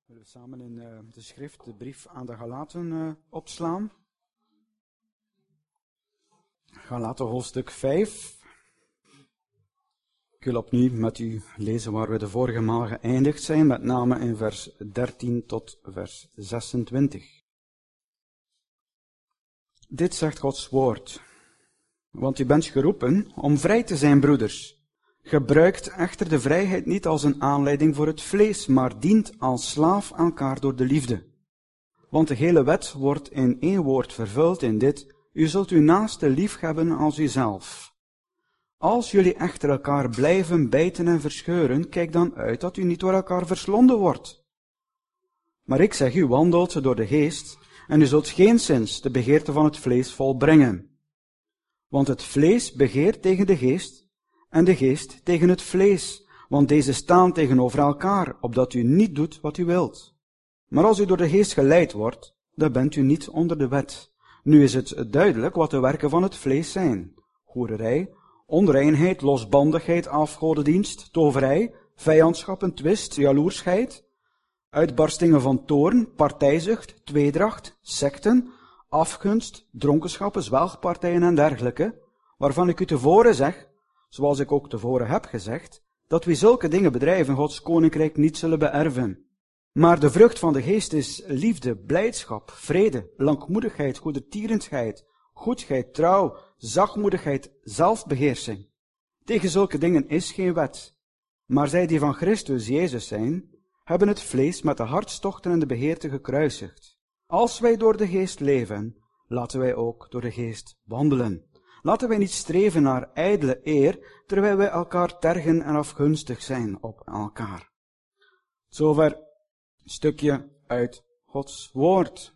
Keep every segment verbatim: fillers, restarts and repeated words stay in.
Willen we samen in uh, de schrift, de brief aan de Galaten uh, opslaan? Galaten hoofdstuk vijf. Ik wil opnieuw met u lezen waar we de vorige maal geëindigd zijn, met name in vers dertien tot vers zesentwintig. Dit zegt Gods woord. Want u bent geroepen om vrij te zijn, broeders. Gebruikt echter de vrijheid niet als een aanleiding voor het vlees, maar dient als slaaf elkaar door de liefde. Want de hele wet wordt in één woord vervuld in dit: u zult uw naaste lief hebben als uzelf. Als jullie echter elkaar blijven bijten en verscheuren, kijk dan uit dat u niet door elkaar verslonden wordt. Maar ik zeg u, wandelt door de geest, en u zult geenszins de begeerte van het vlees volbrengen. Want het vlees begeert tegen de geest, en de geest tegen het vlees, want deze staan tegenover elkaar, opdat u niet doet wat u wilt. Maar als u door de geest geleid wordt, dan bent u niet onder de wet. Nu is het duidelijk wat de werken van het vlees zijn: hoererij, onreinheid, losbandigheid, afgodendienst, toverij, vijandschap en twist, jaloersheid, uitbarstingen van toorn, partijzucht, tweedracht, sekten, afgunst, dronkenschappen, zwelgpartijen en dergelijke, waarvan ik u tevoren zeg, zoals ik ook tevoren heb gezegd, dat wie zulke dingen bedrijven Gods koninkrijk niet zullen beërven. Maar de vrucht van de geest is liefde, blijdschap, vrede, langmoedigheid, goedertierenheid, goedheid, trouw, zachtmoedigheid, zelfbeheersing. Tegen zulke dingen is geen wet. Maar zij die van Christus Jezus zijn, hebben het vlees met de hartstochten en de begeerte gekruisigd. Als wij door de geest leven, laten wij ook door de geest wandelen. Laten wij niet streven naar ijdele eer, terwijl wij elkaar tergen en afgunstig zijn op elkaar. Zover een stukje uit Gods woord.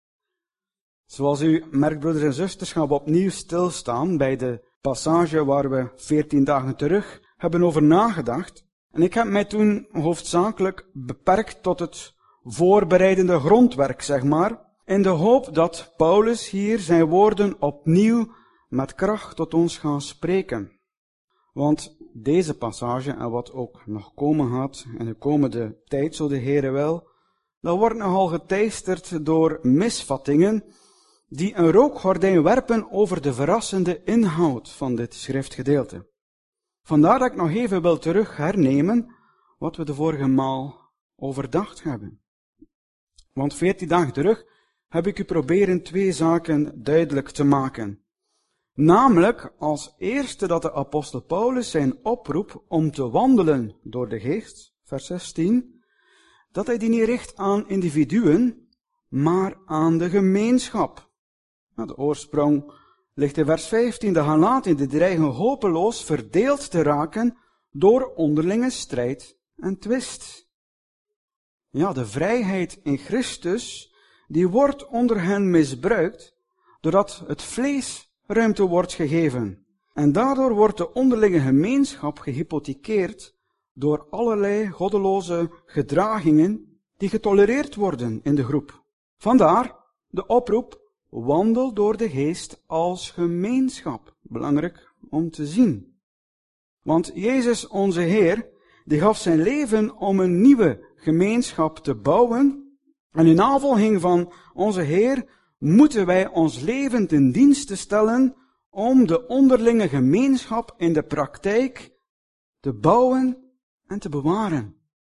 Zoals u merkt, broeders en zusters, gaan we opnieuw stilstaan bij de passage waar we veertien dagen terug hebben over nagedacht. En ik heb mij toen hoofdzakelijk beperkt tot het voorbereidende grondwerk, zeg maar, in de hoop dat Paulus hier zijn woorden opnieuw met kracht tot ons gaat spreken. Want deze passage, en wat ook nog komen gaat in de komende tijd, zo de Heere wil, dat wordt nogal geteisterd door misvattingen die een rookgordijn werpen over de verrassende inhoud van dit schriftgedeelte. Vandaar dat ik nog even wil terug hernemen wat we de vorige maal overdacht hebben. Want veertien dagen terug heb ik u proberen twee zaken duidelijk te maken. Namelijk als eerste dat de apostel Paulus zijn oproep om te wandelen door de geest, vers zestien, dat hij die niet richt aan individuen, maar aan de gemeenschap. Nou, de oorsprong ligt in vers vijftien, de Galaten die dreigen hopeloos verdeeld te raken door onderlinge strijd en twist. Ja, de vrijheid in Christus, die wordt onder hen misbruikt, doordat het vlees ruimte wordt gegeven. En daardoor wordt de onderlinge gemeenschap gehypothekeerd door allerlei goddeloze gedragingen die getolereerd worden in de groep. Vandaar de oproep: wandel door de geest als gemeenschap. Belangrijk om te zien. Want Jezus, onze Heer, die gaf zijn leven om een nieuwe gemeenschap te bouwen. En in navolging van onze Heer moeten wij ons leven ten dienste stellen om de onderlinge gemeenschap in de praktijk te bouwen en te bewaren.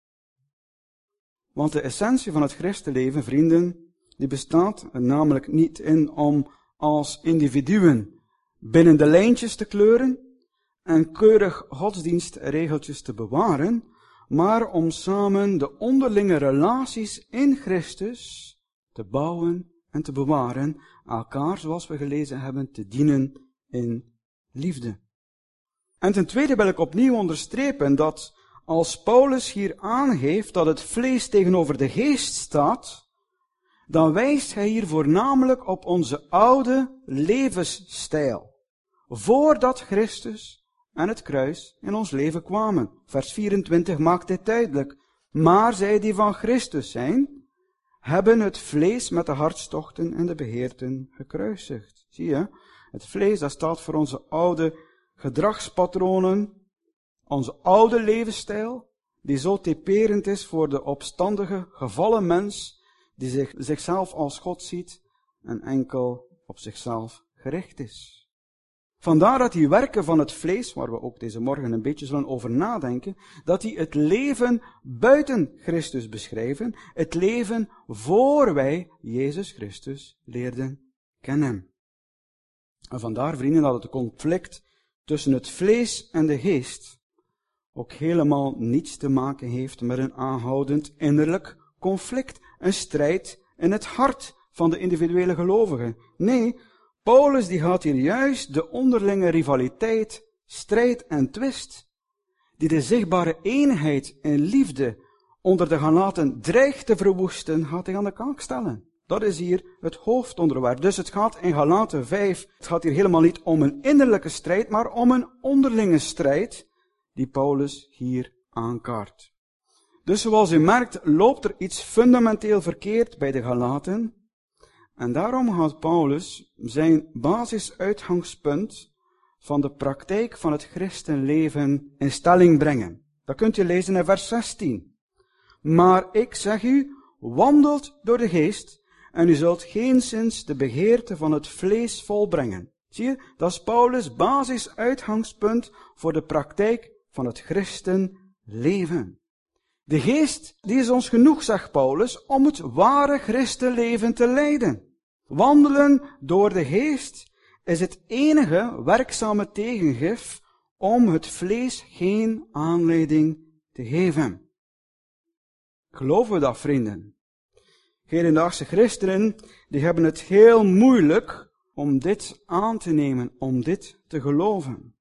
Want de essentie van het christenleven, vrienden, die bestaat er namelijk niet in om als individuen binnen de lijntjes te kleuren en keurig godsdienstregeltjes te bewaren, maar om samen de onderlinge relaties in Christus te bouwen en te bewaren, elkaar, zoals we gelezen hebben, te dienen in liefde. En ten tweede wil ik opnieuw onderstrepen dat als Paulus hier aangeeft dat het vlees tegenover de geest staat, dan wijst hij hier voornamelijk op onze oude levensstijl, voordat Christus en het kruis in ons leven kwamen. Vers vierentwintig maakt dit duidelijk. Maar zij die van Christus zijn, hebben het vlees met de hartstochten en de begeerten gekruisigd. Zie je? Het vlees, dat staat voor onze oude gedragspatronen, onze oude levensstijl, die zo typerend is voor de opstandige, gevallen mens, die zich, zichzelf als God ziet en enkel op zichzelf gericht is. Vandaar dat die werken van het vlees, waar we ook deze morgen een beetje zullen over nadenken, dat die het leven buiten Christus beschrijven, het leven voor wij Jezus Christus leerden kennen. En vandaar, vrienden, dat het conflict tussen het vlees en de geest ook helemaal niets te maken heeft met een aanhoudend innerlijk conflict, een strijd in het hart van de individuele gelovigen. Nee, Paulus die gaat hier juist de onderlinge rivaliteit, strijd en twist, die de zichtbare eenheid en liefde onder de Galaten dreigt te verwoesten, gaat hij aan de kaak stellen. Dat is hier het hoofdonderwerp. Dus het gaat in Galaten vijf, het gaat hier helemaal niet om een innerlijke strijd, maar om een onderlinge strijd, die Paulus hier aankaart. Dus zoals u merkt, loopt er iets fundamenteel verkeerd bij de Galaten. En daarom gaat Paulus zijn basisuitgangspunt van de praktijk van het christenleven in stelling brengen. Dat kunt u lezen in vers zestien. Maar ik zeg u, wandelt door de geest, en u zult geenszins de begeerte van het vlees volbrengen. Zie je, dat is Paulus' basisuitgangspunt voor de praktijk van het christenleven. De geest, die is ons genoeg, zegt Paulus, om het ware christenleven te leiden. Wandelen door de geest is het enige werkzame tegengif om het vlees geen aanleiding te geven. Geloven we dat, vrienden? Hedendaagse christenen, die hebben het heel moeilijk om dit aan te nemen, om dit te geloven.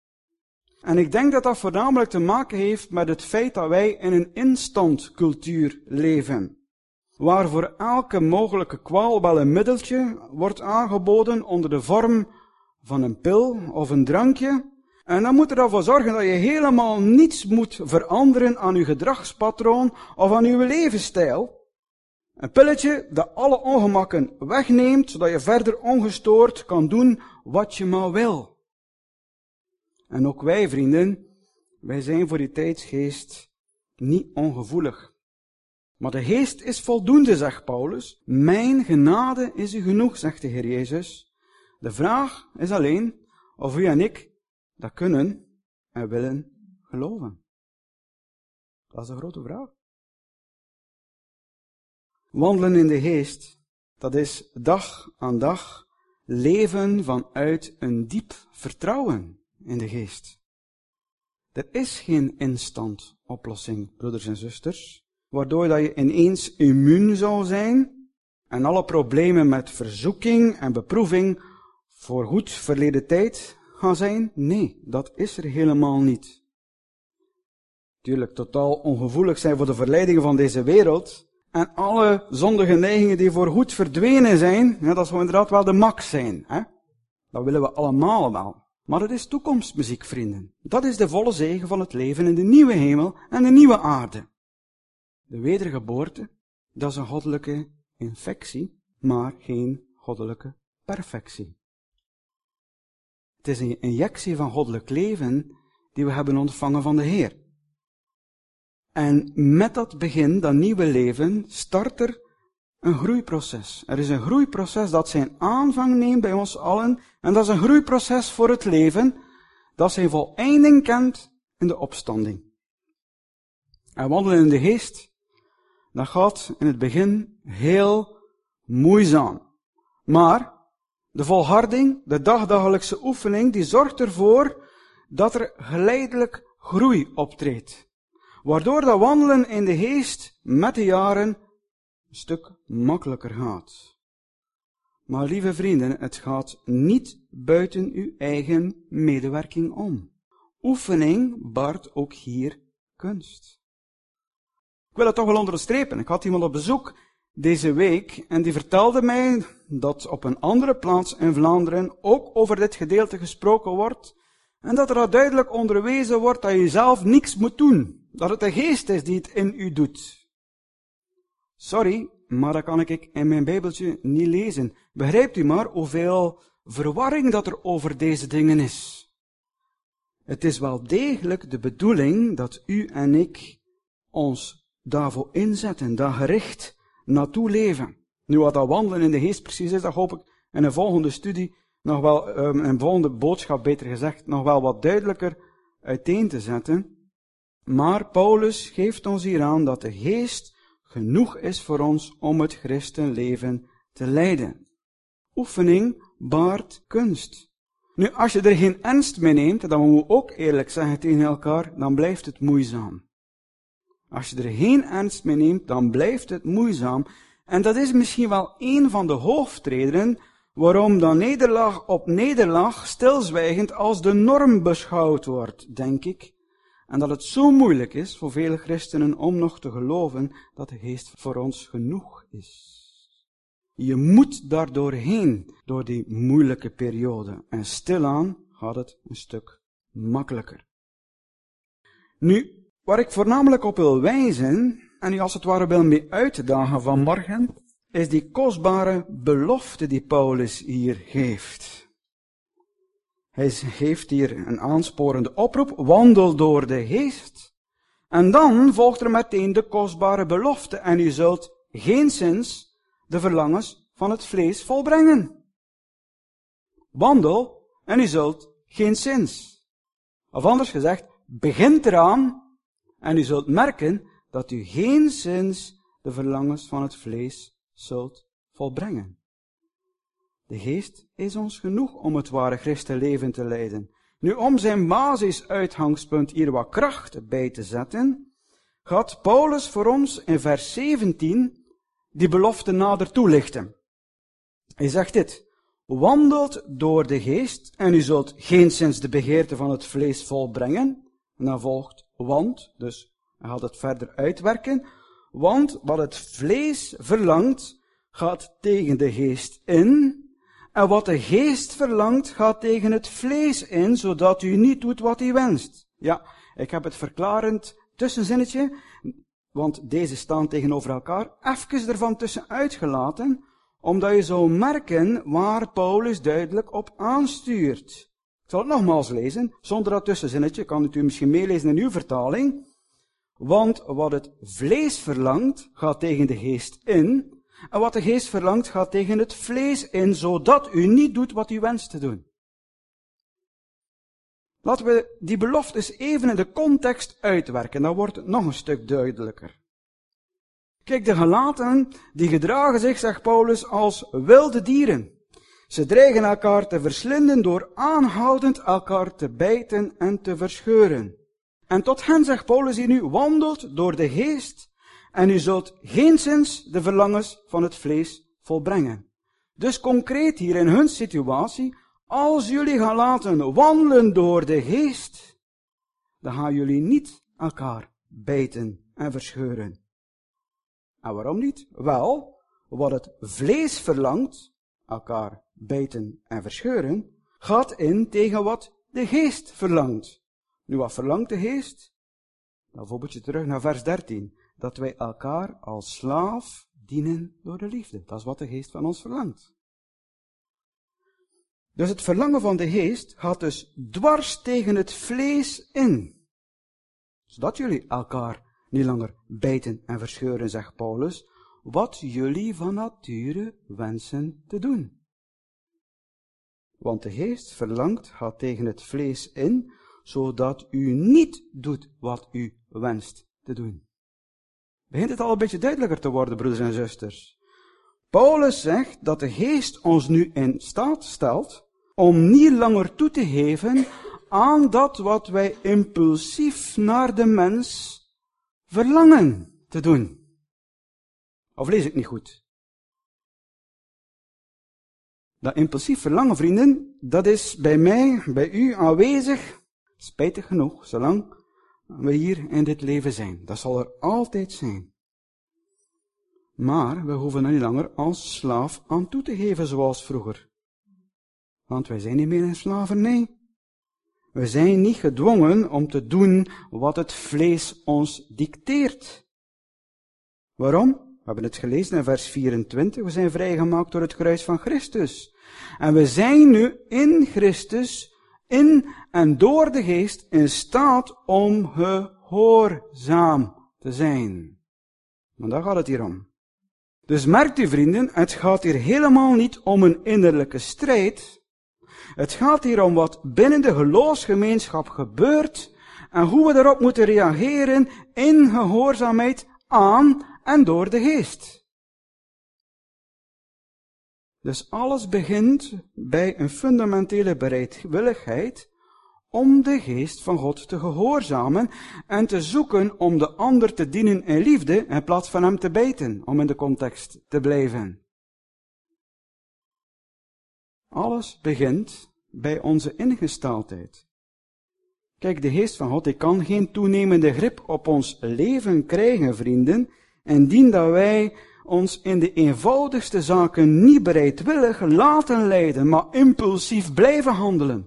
En ik denk dat dat voornamelijk te maken heeft met het feit dat wij in een instantcultuur leven, waar voor elke mogelijke kwaal wel een middeltje wordt aangeboden onder de vorm van een pil of een drankje. En dan moet er ervoor zorgen dat je helemaal niets moet veranderen aan je gedragspatroon of aan je levensstijl. Een pilletje dat alle ongemakken wegneemt, zodat je verder ongestoord kan doen wat je maar wil. En ook wij, vrienden, wij zijn voor die tijdsgeest niet ongevoelig. Maar de geest is voldoende, zegt Paulus. Mijn genade is u genoeg, zegt de Heer Jezus. De vraag is alleen of u en ik dat kunnen en willen geloven. Dat is een grote vraag. Wandelen in de geest, dat is dag aan dag leven vanuit een diep vertrouwen in de geest. Er is geen instant oplossing, broeders en zusters, waardoor dat je ineens immuun zou zijn en alle problemen met verzoeking en beproeving voor goed verleden tijd gaan zijn. Nee, dat is er helemaal niet. Tuurlijk totaal ongevoelig zijn voor de verleidingen van deze wereld en alle zondige neigingen die voor goed verdwenen zijn, ja, dat zou inderdaad wel de max zijn. Hè? Dat willen we allemaal wel. Maar het is toekomstmuziek, vrienden. Dat is de volle zegen van het leven in de nieuwe hemel en de nieuwe aarde. De wedergeboorte, dat is een goddelijke infectie, maar geen goddelijke perfectie. Het is een injectie van goddelijk leven die we hebben ontvangen van de Heer. En met dat begin, dat nieuwe leven, start er een groeiproces. Er is een groeiproces dat zijn aanvang neemt bij ons allen. En dat is een groeiproces voor het leven dat zijn voleinding kent in de opstanding. En wandelen in de geest, dat gaat in het begin heel moeizaam. Maar de volharding, de dagdagelijkse oefening, die zorgt ervoor dat er geleidelijk groei optreedt. Waardoor dat wandelen in de geest met de jaren een stuk makkelijker gaat. Maar lieve vrienden, het gaat niet buiten uw eigen medewerking om. Oefening baart ook hier kunst. Ik wil het toch wel onderstrepen. Ik had iemand op bezoek deze week en die vertelde mij dat op een andere plaats in Vlaanderen ook over dit gedeelte gesproken wordt en dat er al duidelijk onderwezen wordt dat je zelf niks moet doen. Dat het de geest is die het in u doet. Sorry, maar dat kan ik in mijn Bijbeltje niet lezen. Begrijpt u maar hoeveel verwarring dat er over deze dingen is. Het is wel degelijk de bedoeling dat u en ik ons daarvoor inzetten, daar gericht naartoe leven. Nu, wat dat wandelen in de geest precies is, dat hoop ik in een volgende studie nog wel, um, een volgende boodschap beter gezegd, nog wel wat duidelijker uiteen te zetten. Maar Paulus geeft ons hier aan dat de geest genoeg is voor ons om het christenleven te leiden. Oefening baart kunst. Nu, als je er geen ernst mee neemt, dan moeten we ook eerlijk zeggen tegen elkaar, dan blijft het moeizaam. Als je er geen ernst mee neemt, dan blijft het moeizaam. En dat is misschien wel een van de hoofdredenen waarom dan nederlaag op nederlaag stilzwijgend als de norm beschouwd wordt, denk ik. En dat het zo moeilijk is voor vele christenen om nog te geloven dat de geest voor ons genoeg is. Je moet daar doorheen, door die moeilijke periode. En stilaan gaat het een stuk makkelijker. Nu, waar ik voornamelijk op wil wijzen, en u als het ware wil mee uitdagen vanmorgen, is die kostbare belofte die Paulus hier geeft. Hij geeft hier een aansporende oproep, wandel door de geest. En dan volgt er meteen de kostbare belofte, en u zult geenszins de verlangens van het vlees volbrengen. Wandel, en u zult geenszins. Of anders gezegd, begint eraan, en u zult merken dat u geenszins de verlangens van het vlees zult volbrengen. De geest is ons genoeg om het ware christenleven te leiden. Nu, om zijn basisuitgangspunt hier wat kracht bij te zetten, gaat Paulus voor ons in vers zeventien die belofte nader toelichten. Hij zegt dit: wandelt door de geest en u zult geenszins de begeerte van het vlees volbrengen. En dan volgt want, dus hij gaat het verder uitwerken. Want wat het vlees verlangt, gaat tegen de geest in. En wat de geest verlangt, gaat tegen het vlees in, zodat u niet doet wat u wenst. Ja, ik heb het verklarend tussenzinnetje, want deze staan tegenover elkaar, even ervan tussenuit gelaten, omdat je zou merken waar Paulus duidelijk op aanstuurt. Ik zal het nogmaals lezen, zonder dat tussenzinnetje, kan het u misschien meelezen in uw vertaling. Want wat het vlees verlangt, gaat tegen de geest in, en wat de geest verlangt, gaat tegen het vlees in, zodat u niet doet wat u wenst te doen. Laten we die beloftes even in de context uitwerken, dan wordt het nog een stuk duidelijker. Kijk, de gelaten, die gedragen zich, zegt Paulus, als wilde dieren. Ze dreigen elkaar te verslinden door aanhoudend elkaar te bijten en te verscheuren. En tot hen, zegt Paulus hier nu, wandelt door de geest, en u zult geenszins de verlangens van het vlees volbrengen. Dus concreet hier in hun situatie, als jullie gaan laten wandelen door de geest, dan gaan jullie niet elkaar bijten en verscheuren. En waarom niet? Wel, wat het vlees verlangt, elkaar bijten en verscheuren, gaat in tegen wat de geest verlangt. Nu, wat verlangt de geest? Dan bijvoorbeeld je terug naar vers dertien. Dat wij elkaar als slaaf dienen door de liefde. Dat is wat de geest van ons verlangt. Dus het verlangen van de geest gaat dus dwars tegen het vlees in. Zodat jullie elkaar niet langer bijten en verscheuren, zegt Paulus, wat jullie van nature wensen te doen. Want de geest verlangt, gaat tegen het vlees in, zodat u niet doet wat u wenst te doen. Begint het al een beetje duidelijker te worden, broeders en zusters? Paulus zegt dat de geest ons nu in staat stelt om niet langer toe te geven aan dat wat wij impulsief naar de mens verlangen te doen. Of lees ik niet goed? Dat impulsief verlangen, vrienden, dat is bij mij, bij u aanwezig, spijtig genoeg, zolang we hier in dit leven zijn. Dat zal er altijd zijn. Maar we hoeven er niet langer als slaaf aan toe te geven zoals vroeger. Want wij zijn niet meer in slavernij. We zijn niet gedwongen om te doen wat het vlees ons dicteert. Waarom? We hebben het gelezen in vers vierentwintig. We zijn vrijgemaakt door het kruis van Christus. En we zijn nu in Christus, in en door de geest, in staat om gehoorzaam te zijn. Maar daar gaat het hier om. Dus merkt u vrienden, het gaat hier helemaal niet om een innerlijke strijd. Het gaat hier om wat binnen de geloofsgemeenschap gebeurt en hoe we daarop moeten reageren in gehoorzaamheid aan en door de geest. Dus alles begint bij een fundamentele bereidwilligheid om de geest van God te gehoorzamen en te zoeken om de ander te dienen in liefde in plaats van hem te bijten, om in de context te blijven. Alles begint bij onze ingesteldheid. Kijk, de geest van God die kan geen toenemende grip op ons leven krijgen, vrienden, indien dat wij ons in de eenvoudigste zaken niet bereidwillig laten leiden, maar impulsief blijven handelen.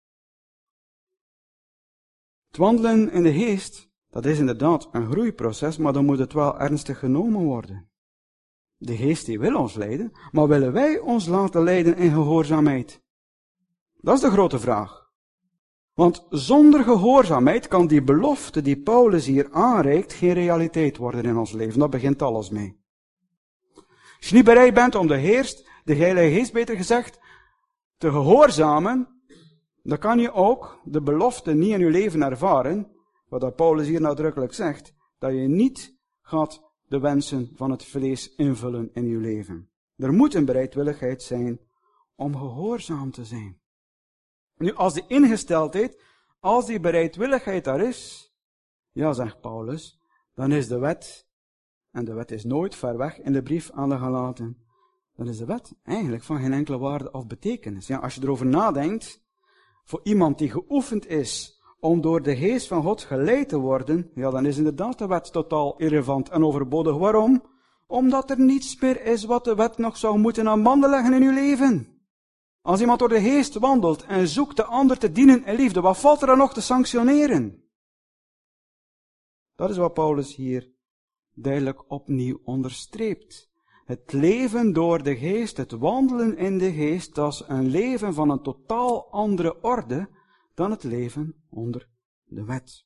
Het wandelen in de geest, dat is inderdaad een groeiproces, maar dan moet het wel ernstig genomen worden. De geest die wil ons leiden, maar willen wij ons laten leiden in gehoorzaamheid? Dat is de grote vraag. Want zonder gehoorzaamheid kan die belofte die Paulus hier aanreikt geen realiteit worden in ons leven. Dat begint alles mee. Als je niet bereid bent om de Heer, de Heilige Geest beter gezegd, te gehoorzamen, dan kan je ook de belofte niet in je leven ervaren, wat dat Paulus hier nadrukkelijk zegt, dat je niet gaat de wensen van het vlees invullen in je leven. Er moet een bereidwilligheid zijn om gehoorzaam te zijn. Nu, als die ingesteldheid, als die bereidwilligheid daar is, ja, zegt Paulus, dan is de wet, en de wet is nooit ver weg in de brief aan de Galaten, dan is de wet eigenlijk van geen enkele waarde of betekenis. Ja, als je erover nadenkt, voor iemand die geoefend is om door de geest van God geleid te worden, ja, dan is inderdaad de wet totaal irrelevant en overbodig. Waarom? Omdat er niets meer is wat de wet nog zou moeten aan banden leggen in uw leven. Als iemand door de geest wandelt en zoekt de ander te dienen in liefde, wat valt er dan nog te sanctioneren? Dat is wat Paulus hier duidelijk opnieuw onderstreept. Het leven door de geest, het wandelen in de geest, dat is een leven van een totaal andere orde dan het leven onder de wet.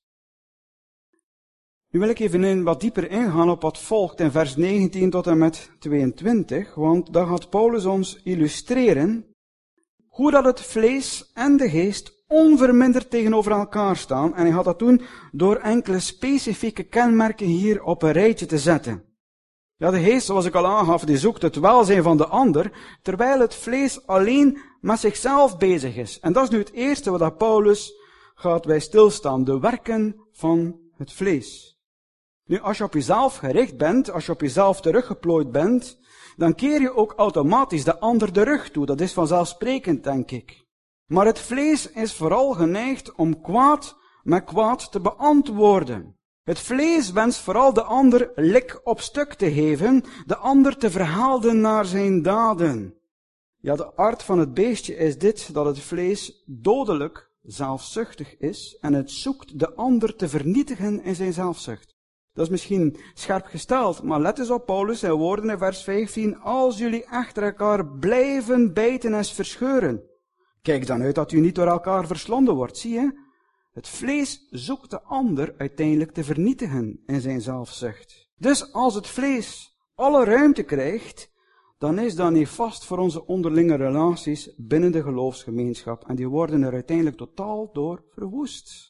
Nu wil ik even in wat dieper ingaan op wat volgt in vers negentien tot en met tweeëntwintig, want daar gaat Paulus ons illustreren hoe dat het vlees en de geest onverminderd tegenover elkaar staan. En hij gaat dat doen door enkele specifieke kenmerken hier op een rijtje te zetten. Ja, de geest, zoals ik al aangaf, die zoekt het welzijn van de ander, terwijl het vlees alleen met zichzelf bezig is. En dat is nu het eerste wat dat Paulus gaat bij stilstaan, de werken van het vlees. Nu, als je op jezelf gericht bent, als je op jezelf teruggeplooid bent, dan keer je ook automatisch de ander de rug toe. Dat is vanzelfsprekend, denk ik. Maar het vlees is vooral geneigd om kwaad met kwaad te beantwoorden. Het vlees wenst vooral de ander lik op stuk te geven, de ander te verhelden naar zijn daden. Ja, de aard van het beestje is dit, dat het vlees dodelijk zelfzuchtig is en het zoekt de ander te vernietigen in zijn zelfzucht. Dat is misschien scherp gesteld, maar let eens op Paulus zijn woorden in vers vijftien. Als jullie achter elkaar blijven bijten en verscheuren. Kijk dan uit dat u niet door elkaar verslonden wordt, zie je? Het vlees zoekt de ander uiteindelijk te vernietigen in zijn zelfzucht. Dus als het vlees alle ruimte krijgt, dan is dat niet vast voor onze onderlinge relaties binnen de geloofsgemeenschap. En die worden er uiteindelijk totaal door verwoest.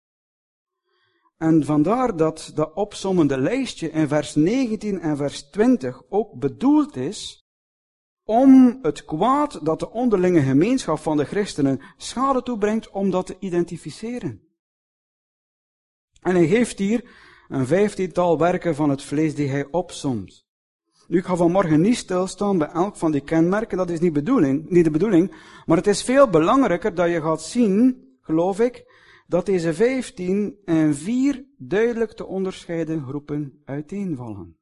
En vandaar dat dat opsommende lijstje in vers negentien en vers twintig ook bedoeld is om het kwaad dat de onderlinge gemeenschap van de christenen schade toebrengt, om dat te identificeren. En hij geeft hier een vijftiental werken van het vlees die hij opsomt. Nu, ik ga vanmorgen niet stilstaan bij elk van die kenmerken, dat is niet, bedoeling, niet de bedoeling, maar het is veel belangrijker dat je gaat zien, geloof ik, dat deze vijftien in vier duidelijk te onderscheiden groepen uiteenvallen.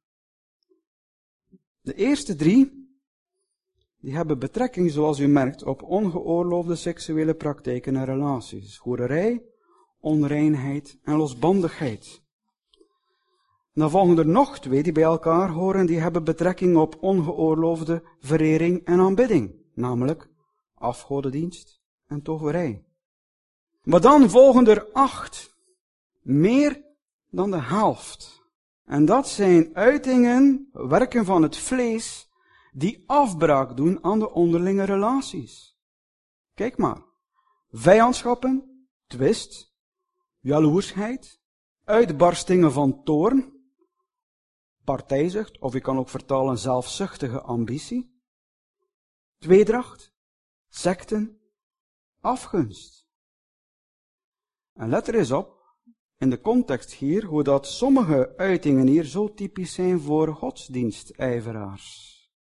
De eerste drie, die hebben betrekking, zoals u merkt, op ongeoorloofde seksuele praktijken en relaties. Hoererij, onreinheid en losbandigheid. En dan volgen er nog twee die bij elkaar horen, die hebben betrekking op ongeoorloofde verering en aanbidding. Namelijk afgodendienst en toverij. Maar dan volgen er acht. Meer dan de helft En dat zijn uitingen, werken van het vlees, die afbraak doen aan de onderlinge relaties. Kijk maar. Vijandschappen, twist, jaloersheid, uitbarstingen van toorn, partijzucht, of je kan ook vertalen zelfzuchtige ambitie, tweedracht, sekten, afgunst. En let er eens op, in de context hier, hoe dat sommige uitingen hier zo typisch zijn voor godsdienstijveraars.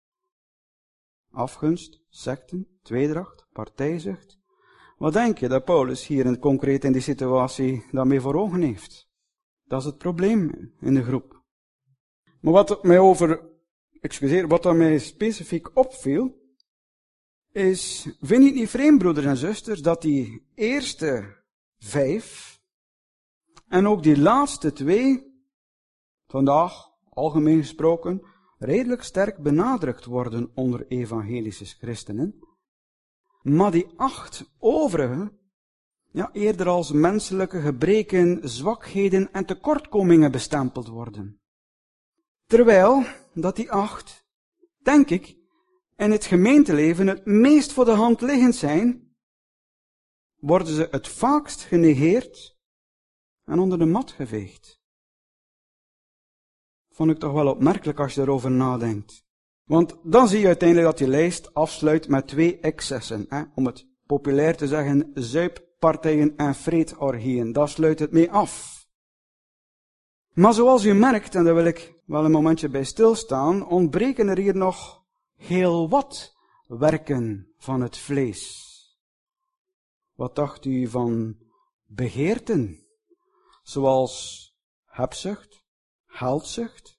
Afgunst, sekten, tweedracht, partijzucht. Wat denk je dat Paulus hier in concreet in die situatie daarmee voor ogen heeft? Dat is het probleem in de groep. Maar wat mij over, excuseer, wat dat mij specifiek opviel, is, vind je het niet vreemd, broeders en zusters, dat die eerste vijf en ook die laatste twee, vandaag, algemeen gesproken, redelijk sterk benadrukt worden onder evangelische christenen, maar die acht overige, ja, eerder als menselijke gebreken, zwakheden en tekortkomingen bestempeld worden. Terwijl dat die acht, denk ik, in het gemeenteleven het meest voor de hand liggend zijn, worden ze het vaakst genegeerd en onder de mat geveegd. Vond ik toch wel opmerkelijk als je erover nadenkt. Want dan zie je uiteindelijk dat die lijst afsluit met twee excessen. Hè? Om het populair te zeggen, zuippartijen en vreedorgieën. Daar sluit het mee af. Maar zoals u merkt, en daar wil ik wel een momentje bij stilstaan, ontbreken er hier nog heel wat werken van het vlees. Wat dacht u van begeerten? Zoals hebzucht, geldzucht.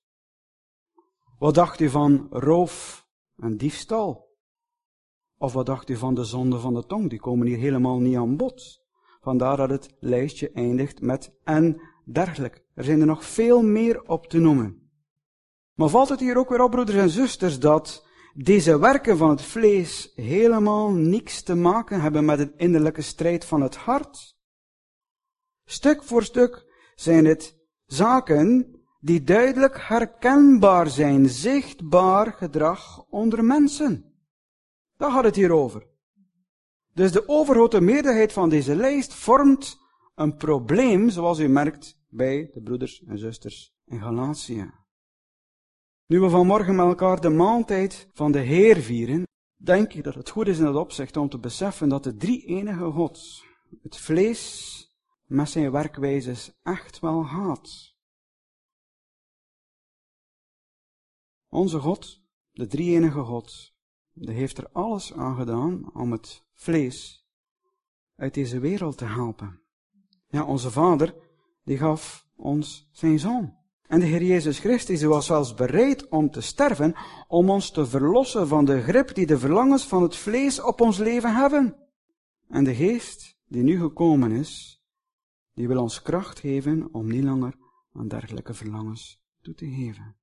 Wat dacht u van roof en diefstal? Of wat dacht u van de zonde van de tong? Die komen hier helemaal niet aan bod. Vandaar dat het lijstje eindigt met en dergelijk. Er zijn er nog veel meer op te noemen. Maar valt het hier ook weer op, broeders en zusters, dat deze werken van het vlees helemaal niks te maken hebben met een innerlijke strijd van het hart? Stuk voor stuk zijn het zaken die duidelijk herkenbaar zijn, zichtbaar gedrag onder mensen. Daar gaat het hier over. Dus de overgrote meerderheid van deze lijst vormt een probleem, zoals u merkt, bij de broeders en zusters in Galatië. Nu we vanmorgen met elkaar de maaltijd van de Heer vieren, denk ik dat het goed is in dat opzicht om te beseffen dat de drie enige God het vlees met zijn werkwijzes echt wel haat. Onze God, de drie enige God, die heeft er alles aan gedaan om het vlees uit deze wereld te helpen. Ja, onze Vader, die gaf ons zijn Zoon. En de Heer Jezus Christus was zelfs bereid om te sterven, om ons te verlossen van de grip die de verlangens van het vlees op ons leven hebben. En de Geest, die nu gekomen is, die wil ons kracht geven om niet langer aan dergelijke verlangens toe te geven.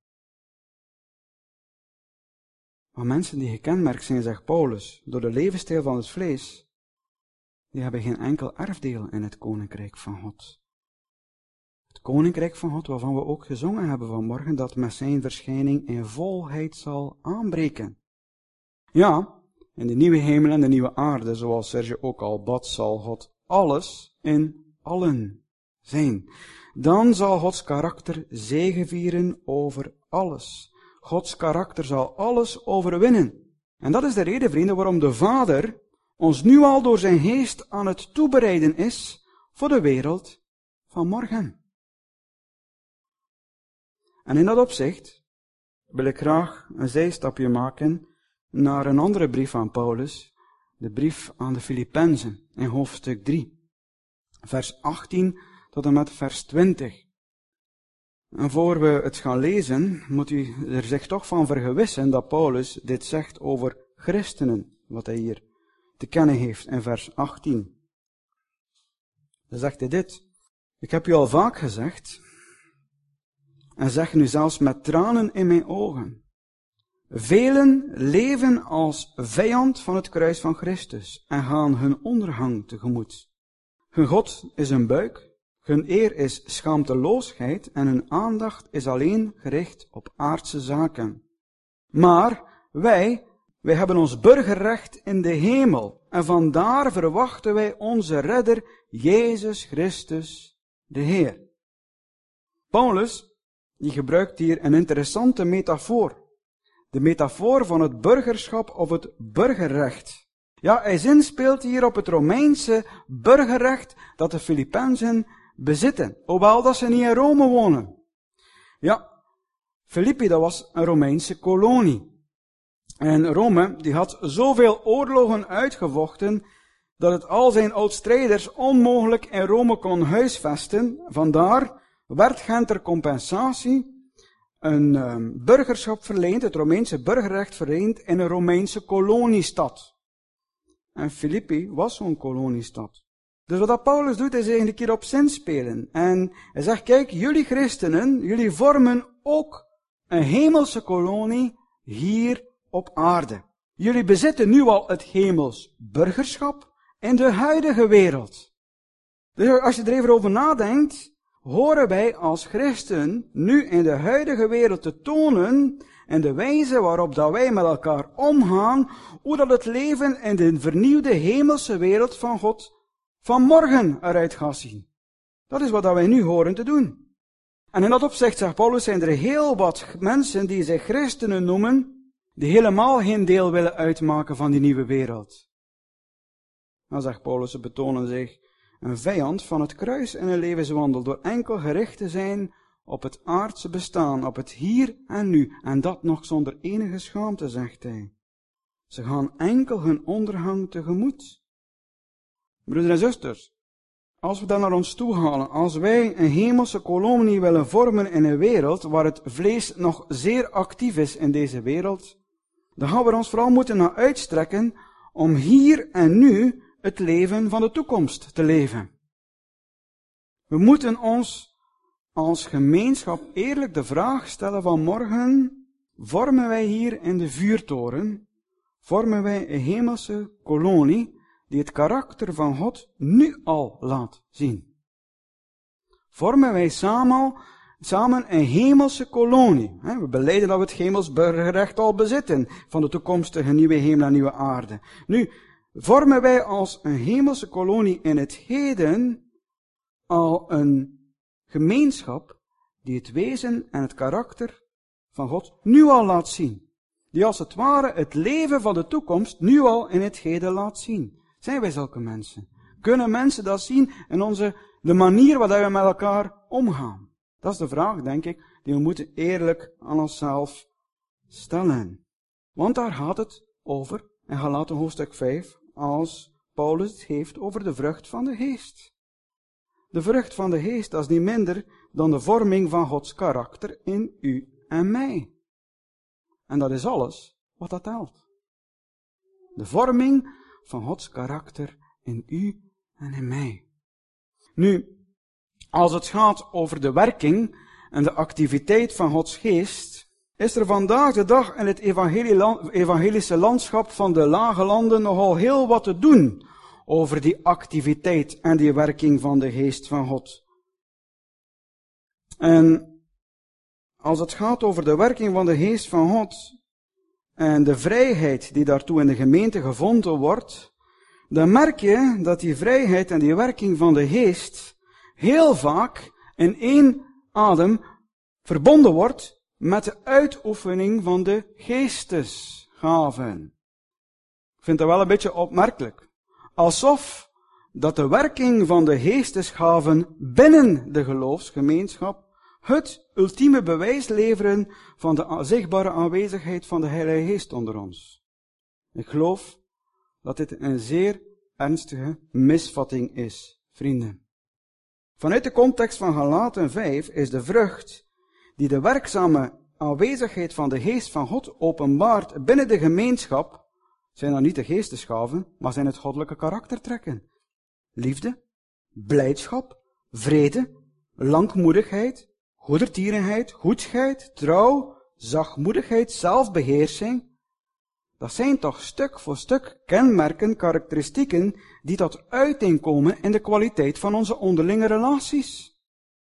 Maar mensen die gekenmerkt zijn, zegt Paulus, door de levensstijl van het vlees, die hebben geen enkel erfdeel in het Koninkrijk van God. Het Koninkrijk van God, waarvan we ook gezongen hebben vanmorgen, dat met zijn verschijning in volheid zal aanbreken. Ja, in de nieuwe hemel en de nieuwe aarde, zoals Serge ook al bad, zal God alles in allen zijn. Dan zal Gods karakter zegevieren over alles. Gods karakter zal alles overwinnen. En dat is de reden, vrienden, waarom de Vader ons nu al door zijn geest aan het toebereiden is voor de wereld van morgen. En in dat opzicht wil ik graag een zijstapje maken naar een andere brief van Paulus, de brief aan de Filippenzen in hoofdstuk drie, vers achttien tot en met vers twintig. En voor we het gaan lezen, moet u er zich toch van vergewissen dat Paulus dit zegt over christenen, wat hij hier te kennen heeft in vers achttien. Dan zegt hij dit: ik heb u al vaak gezegd, en zeg nu zelfs met tranen in mijn ogen, velen leven als vijand van het kruis van Christus en gaan hun ondergang tegemoet. Hun God is een buik, Hun eer is schaamteloosheid en hun aandacht is alleen gericht op aardse zaken. Maar wij, wij hebben ons burgerrecht in de hemel en vandaar verwachten wij onze redder, Jezus Christus, de Heer. Paulus, die gebruikt hier een interessante metafoor. De metafoor van het burgerschap of het burgerrecht. Ja, hij zinspeelt hier op het Romeinse burgerrecht dat de Filippenzen bezitten, hoewel dat ze niet in Rome wonen. Ja, Filippi, dat was een Romeinse kolonie. En Rome, die had zoveel oorlogen uitgevochten, dat het al zijn oud-strijders onmogelijk in Rome kon huisvesten. Vandaar werd hen ter compensatie een um, burgerschap verleend, het Romeinse burgerrecht verleend in een Romeinse koloniestad. En Filippi was zo'n koloniestad. Dus wat dat Paulus doet, is eigenlijk hierop zinspelen. En hij zegt, kijk, jullie christenen, jullie vormen ook een hemelse kolonie hier op aarde. Jullie bezitten nu al het hemels burgerschap in de huidige wereld. Dus als je er even over nadenkt, horen wij als christen nu in de huidige wereld te tonen en de wijze waarop dat wij met elkaar omgaan, hoe dat het leven in de vernieuwde hemelse wereld van God van morgen eruit gaat zien. Dat is wat dat wij nu horen te doen. En in dat opzicht, zegt Paulus, zijn er heel wat mensen die zich christenen noemen, die helemaal geen deel willen uitmaken van die nieuwe wereld. Dan zegt Paulus, ze betonen zich een vijand van het kruis in hun levenswandel, door enkel gericht te zijn op het aardse bestaan, op het hier en nu, en dat nog zonder enige schaamte, zegt hij. Ze gaan enkel hun ondergang tegemoet. Broeders en zusters, als we dat naar ons toe halen, als wij een hemelse kolonie willen vormen in een wereld waar het vlees nog zeer actief is in deze wereld, dan gaan we ons vooral moeten naar uitstrekken om hier en nu het leven van de toekomst te leven. We moeten ons als gemeenschap eerlijk de vraag stellen van morgen, vormen wij hier in de vuurtoren, vormen wij een hemelse kolonie die het karakter van God nu al laat zien. Vormen wij samen, samen een hemelse kolonie. We belijden dat we het hemels burgerrecht al bezitten van de toekomstige nieuwe hemel en nieuwe aarde. Nu, vormen wij als een hemelse kolonie in het heden al een gemeenschap die het wezen en het karakter van God nu al laat zien. Die als het ware het leven van de toekomst nu al in het heden laat zien. Zijn wij zulke mensen? Kunnen mensen dat zien in onze, de manier waarop we met elkaar omgaan? Dat is de vraag, denk ik, die we moeten eerlijk aan onszelf stellen. Want daar gaat het over, in Galaten hoofdstuk vijf, als Paulus het heeft over de vrucht van de geest. De vrucht van de geest, dat is niet minder dan de vorming van Gods karakter in u en mij. En dat is alles wat dat telt. De vorming van Gods karakter in u en in mij. Nu, als het gaat over de werking en de activiteit van Gods geest, is er vandaag de dag in het evangelische landschap van de lage landen nogal heel wat te doen over die activiteit en die werking van de geest van God. En als het gaat over de werking van de geest van God en de vrijheid die daartoe in de gemeente gevonden wordt, dan merk je dat die vrijheid en die werking van de geest heel vaak in één adem verbonden wordt met de uitoefening van de geestesgaven. Ik vind dat wel een beetje opmerkelijk. Alsof dat de werking van de geestesgaven binnen de geloofsgemeenschap het ultieme bewijs leveren van de zichtbare aanwezigheid van de Heilige Geest onder ons. Ik geloof dat dit een zeer ernstige misvatting is, vrienden. Vanuit de context van Galaten vijf is de vrucht die de werkzame aanwezigheid van de Geest van God openbaart binnen de gemeenschap, zijn dan niet de geestesgaven, maar zijn het goddelijke karaktertrekken. Liefde, blijdschap, vrede, langmoedigheid, goedertierenheid, goedheid, trouw, zachtmoedigheid, zelfbeheersing. Dat zijn toch stuk voor stuk kenmerken, karakteristieken, die tot uiting komen in de kwaliteit van onze onderlinge relaties.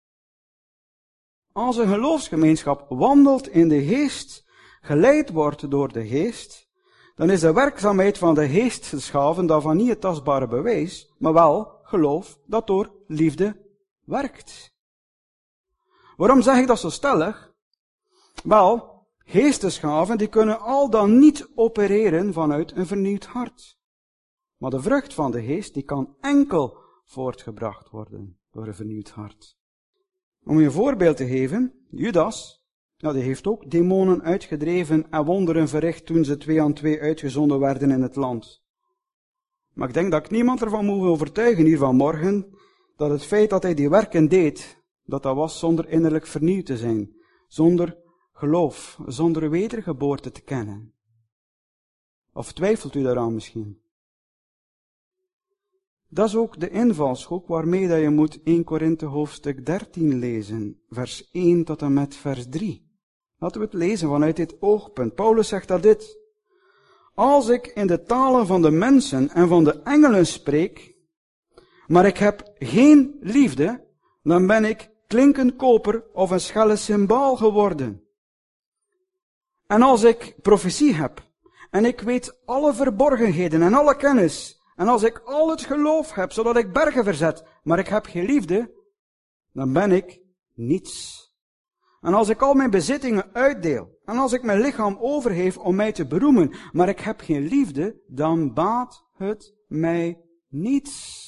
Als een geloofsgemeenschap wandelt in de geest, geleid wordt door de geest, dan is de werkzaamheid van de geestesgaven daarvan niet het tastbare bewijs, maar wel geloof dat door liefde werkt. Waarom zeg ik dat zo stellig? Wel, geestesgaven die kunnen al dan niet opereren vanuit een vernieuwd hart. Maar de vrucht van de geest die kan enkel voortgebracht worden door een vernieuwd hart. Om je een voorbeeld te geven, Judas, nou, die heeft ook demonen uitgedreven en wonderen verricht toen ze twee aan twee uitgezonden werden in het land. Maar ik denk dat ik niemand ervan moet overtuigen hier vanmorgen, dat het feit dat hij die werken deed, dat dat was zonder innerlijk vernieuwd te zijn, zonder geloof, zonder wedergeboorte te kennen. Of twijfelt u daaraan misschien? Dat is ook de invalshoek waarmee dat je moet Eerste Korinthe hoofdstuk dertien lezen, vers één tot en met vers drie. Laten we het lezen vanuit dit oogpunt. Paulus zegt dat dit: als ik in de talen van de mensen en van de engelen spreek, maar ik heb geen liefde, dan ben ik klinkend koper of een schelle cymbaal geworden. En als ik profetie heb, en ik weet alle verborgenheden en alle kennis, en als ik al het geloof heb, zodat ik bergen verzet, maar ik heb geen liefde, dan ben ik niets. En als ik al mijn bezittingen uitdeel, en als ik mijn lichaam overgeef om mij te beroemen, maar ik heb geen liefde, dan baat het mij niets.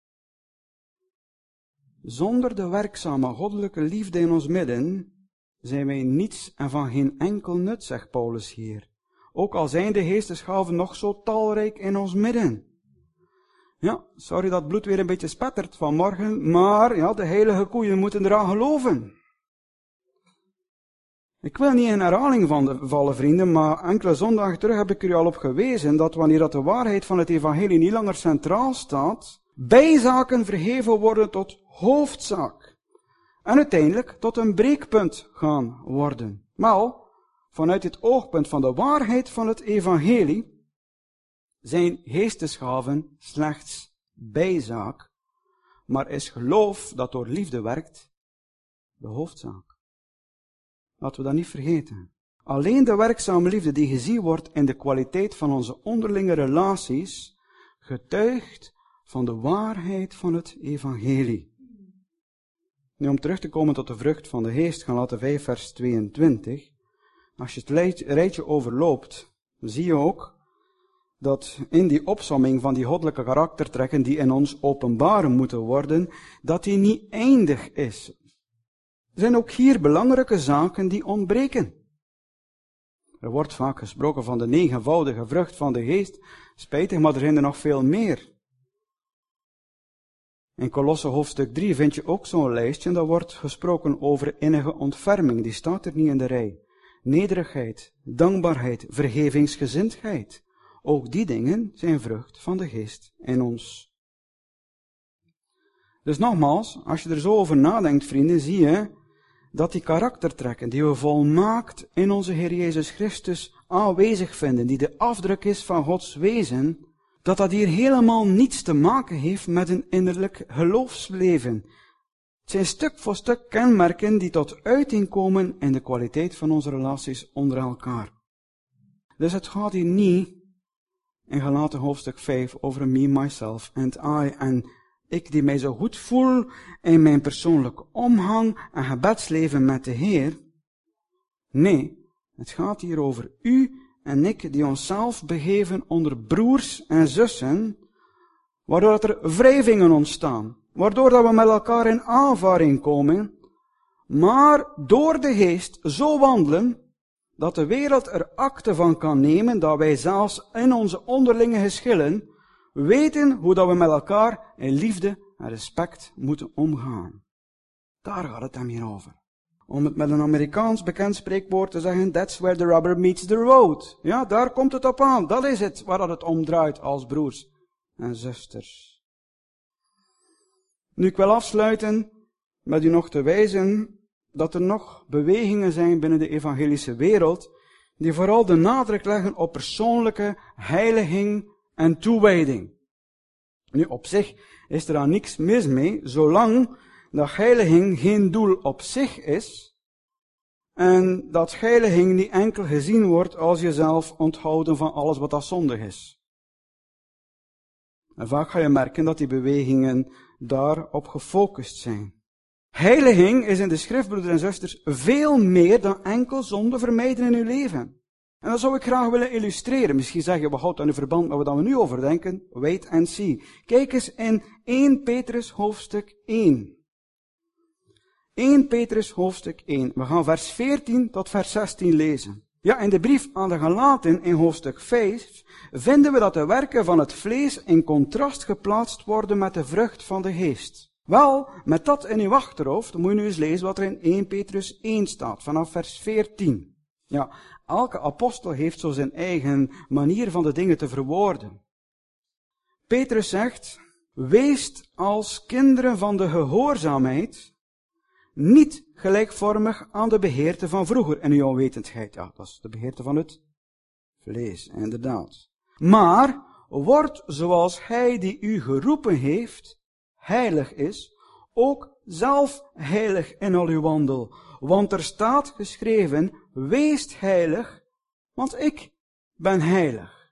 Zonder de werkzame goddelijke liefde in ons midden zijn wij niets en van geen enkel nut, zegt Paulus hier. Ook al zijn de geestesgaven nog zo talrijk in ons midden. Ja, sorry dat het bloed weer een beetje spettert vanmorgen, maar ja, de heilige koeien moeten eraan geloven. Ik wil niet in herhaling van de, vallen, vrienden, maar enkele zondagen terug heb ik er al op gewezen dat wanneer dat de waarheid van het evangelie niet langer centraal staat, bijzaken verheven worden tot hoofdzaak. En uiteindelijk tot een breekpunt gaan worden. Maar vanuit het oogpunt van de waarheid van het evangelie zijn geestesgaven slechts bijzaak, maar is geloof dat door liefde werkt de hoofdzaak. Laten we dat niet vergeten. Alleen de werkzame liefde die gezien wordt in de kwaliteit van onze onderlinge relaties, getuigt van de waarheid van het evangelie. Nu, om terug te komen tot de vrucht van de geest, Galaten vijf vers tweeëntwintig. Als je het rijtje overloopt, zie je ook dat in die opsomming van die goddelijke karaktertrekken die in ons openbaar moeten worden, dat die niet eindig is. Er zijn ook hier belangrijke zaken die ontbreken. Er wordt vaak gesproken van de negenvoudige vrucht van de geest. Spijtig, maar er zijn er nog veel meer. In Kolosse hoofdstuk drie vind je ook zo'n lijstje, en daar wordt gesproken over innige ontferming. Die staat er niet in de rij. Nederigheid, dankbaarheid, vergevingsgezindheid. Ook die dingen zijn vrucht van de geest in ons. Dus nogmaals, als je er zo over nadenkt, vrienden, zie je dat die karaktertrekken die we volmaakt in onze Heer Jezus Christus aanwezig vinden, die de afdruk is van Gods wezen, dat dat hier helemaal niets te maken heeft met een innerlijk geloofsleven. Het zijn stuk voor stuk kenmerken die tot uiting komen in de kwaliteit van onze relaties onder elkaar. Dus het gaat hier niet in Galaten hoofdstuk vijf over me, myself and I en ik die mij zo goed voel in mijn persoonlijke omgang en gebedsleven met de Heer. Nee, het gaat hier over u en ik die onszelf begeven onder broers en zussen, waardoor er wrijvingen ontstaan, waardoor dat we met elkaar in aanvaring komen, maar door de geest zo wandelen, dat de wereld er akte van kan nemen dat wij zelfs in onze onderlinge geschillen weten hoe dat we met elkaar in liefde en respect moeten omgaan. Daar gaat het hem hier over. Om het met een Amerikaans bekend spreekwoord te zeggen, that's where the rubber meets the road. Ja, daar komt het op aan. Dat is het waar het om draait als broers en zusters. Nu, ik wil afsluiten met u nog te wijzen dat er nog bewegingen zijn binnen de evangelische wereld die vooral de nadruk leggen op persoonlijke heiliging en toewijding. Nu, op zich is er aan niks mis mee, zolang dat heiliging geen doel op zich is, en dat heiliging niet enkel gezien wordt als jezelf onthouden van alles wat dat zondig is. En vaak ga je merken dat die bewegingen daarop gefocust zijn. Heiliging is in de schrift, broeders en zusters, veel meer dan enkel zonde vermijden in uw leven. En dat zou ik graag willen illustreren. Misschien zeg je, wat houdt dat in verband met wat we nu over denken? Wait and see. Kijk eens in eerste Petrus hoofdstuk één. eerste Petrus hoofdstuk één. We gaan vers veertien tot vers zestien lezen. Ja, in de brief aan de Galaten in hoofdstuk vijf vinden we dat de werken van het vlees in contrast geplaatst worden met de vrucht van de geest. Wel, met dat in uw achterhoofd moet je nu eens lezen wat er in eerste Petrus één staat, vanaf vers veertien. Ja, elke apostel heeft zo zijn eigen manier van de dingen te verwoorden. Petrus zegt, weest als kinderen van de gehoorzaamheid, niet gelijkvormig aan de begeerte van vroeger in uw onwetendheid. Ja, dat is de begeerte van het vlees, inderdaad. Maar, wordt zoals hij die u geroepen heeft, heilig is, ook zelf heilig in al uw wandel. Want er staat geschreven, wees heilig, want ik ben heilig.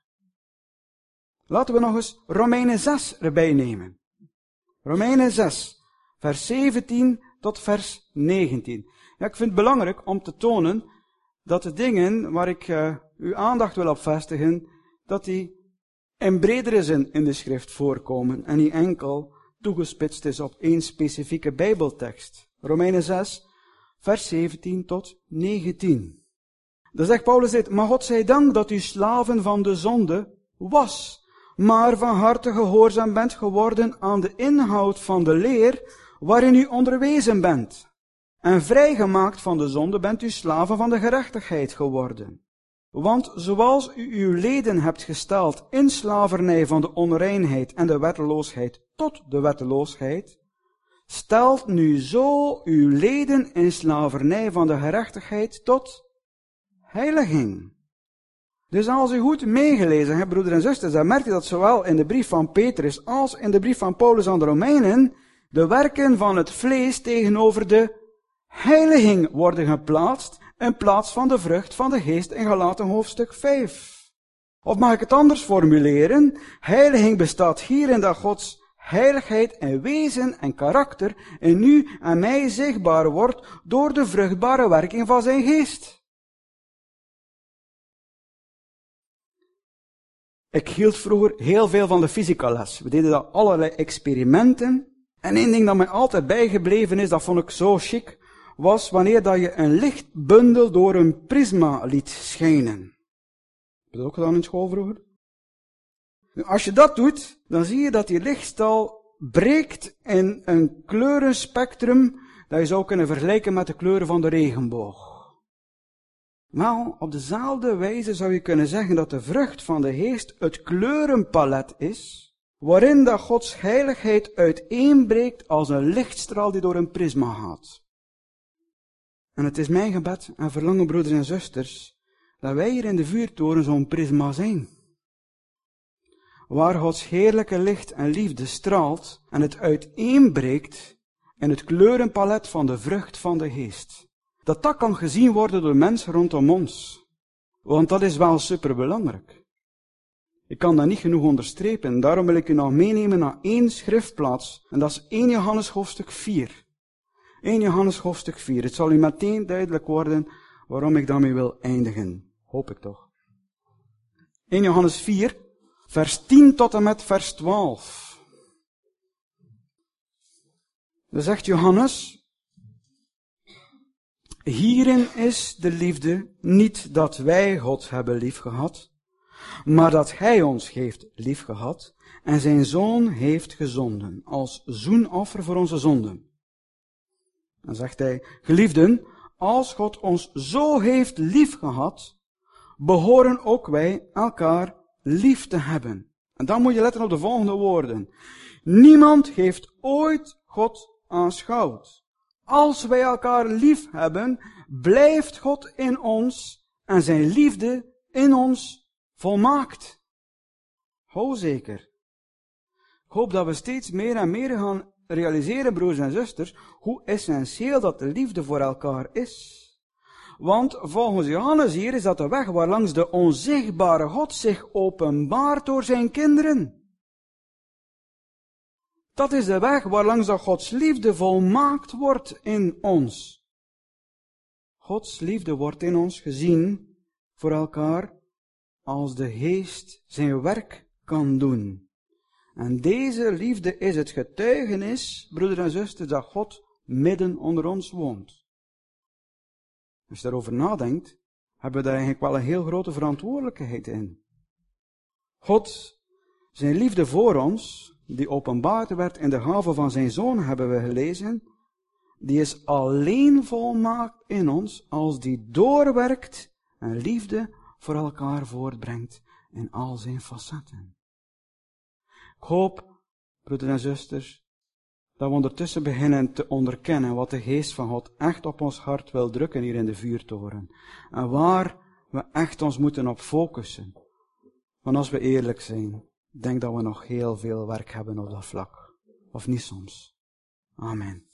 Laten we nog eens Romeinen zes erbij nemen. Romeinen zes, vers zeventien tot vers negentien. Ja, ik vind het belangrijk om te tonen dat de dingen waar ik uh, uw aandacht wil op vestigen, dat die in bredere zin in de schrift voorkomen en niet enkel toegespitst is op één specifieke Bijbeltekst. Romeinen zes, vers zeventien tot negentien. Dan zegt Paulus dit, maar God zij dank dat u slaven van de zonde was, maar van harte gehoorzaam bent geworden aan de inhoud van de leer waarin u onderwezen bent. En vrijgemaakt van de zonde bent u slaven van de gerechtigheid geworden. Want zoals u uw leden hebt gesteld in slavernij van de onreinheid en de wetteloosheid tot de wetteloosheid, stelt nu zo uw leden in slavernij van de gerechtigheid tot heiliging. Dus als u goed meegelezen hebt, broeders en zusters, dan merkt u dat zowel in de brief van Petrus als in de brief van Paulus aan de Romeinen de werken van het vlees tegenover de heiliging worden geplaatst in plaats van de vrucht van de geest in Galaten hoofdstuk vijf. Of mag ik het anders formuleren? Heiliging bestaat hierin dat Gods heiligheid en wezen en karakter in u en mij zichtbaar wordt door de vruchtbare werking van zijn geest. Ik hield vroeger heel veel van de fysica les. We deden daar allerlei experimenten. En één ding dat mij altijd bijgebleven is, dat vond ik zo chic, was wanneer dat je een lichtbundel door een prisma liet schijnen. Heb je dat ook gedaan in school vroeger? Nu, als je dat doet, dan zie je dat die lichtstraal breekt in een kleurenspectrum dat je zou kunnen vergelijken met de kleuren van de regenboog. Nou, op dezelfde wijze zou je kunnen zeggen dat de vrucht van de geest het kleurenpalet is, waarin dat Gods heiligheid uiteenbreekt als een lichtstraal die door een prisma gaat. En het is mijn gebed en verlangen, broeders en zusters, dat wij hier in de vuurtoren zo'n prisma zijn. Waar Gods heerlijke licht en liefde straalt en het uiteenbreekt in het kleurenpalet van de vrucht van de geest. Dat dat kan gezien worden door mensen rondom ons. Want dat is wel superbelangrijk. Ik kan dat niet genoeg onderstrepen. Daarom wil ik u nog meenemen naar één schriftplaats. En dat is eerste Johannes hoofdstuk vier. eerste Johannes hoofdstuk vier. Het zal u meteen duidelijk worden waarom ik daarmee wil eindigen. Hoop ik toch. eerste Johannes vier, vers tien tot en met vers twaalf. Dan zegt Johannes: hierin is de liefde niet dat wij God hebben liefgehad, maar dat Hij ons heeft liefgehad en zijn Zoon heeft gezonden als zoenoffer voor onze zonden. Dan zegt hij: geliefden, als God ons zo heeft liefgehad, behoren ook wij elkaar lief te hebben. En dan moet je letten op de volgende woorden. Niemand heeft ooit God aanschouwd. Als wij elkaar lief hebben, blijft God in ons en zijn liefde in ons volmaakt. Hou zeker. Ik hoop dat we steeds meer en meer gaan realiseren, broers en zusters, hoe essentieel dat de liefde voor elkaar is. Want volgens Johannes hier is dat de weg waarlangs de onzichtbare God zich openbaart door zijn kinderen. Dat is de weg waarlangs dat Gods liefde volmaakt wordt in ons. Gods liefde wordt in ons gezien voor elkaar als de Geest zijn werk kan doen. En deze liefde is het getuigenis, broeders en zusters, dat God midden onder ons woont. Als je daarover nadenkt, hebben we daar eigenlijk wel een heel grote verantwoordelijkheid in. God, zijn liefde voor ons, die openbaard werd in de gave van zijn Zoon, hebben we gelezen, die is alleen volmaakt in ons als die doorwerkt en liefde voor elkaar voortbrengt in al zijn facetten. Ik hoop, broeders en zusters, dat we ondertussen beginnen te onderkennen wat de Geest van God echt op ons hart wil drukken hier in de vuurtoren. En waar we echt ons moeten op focussen. Want als we eerlijk zijn, denk dat we nog heel veel werk hebben op dat vlak. Of niet soms. Amen.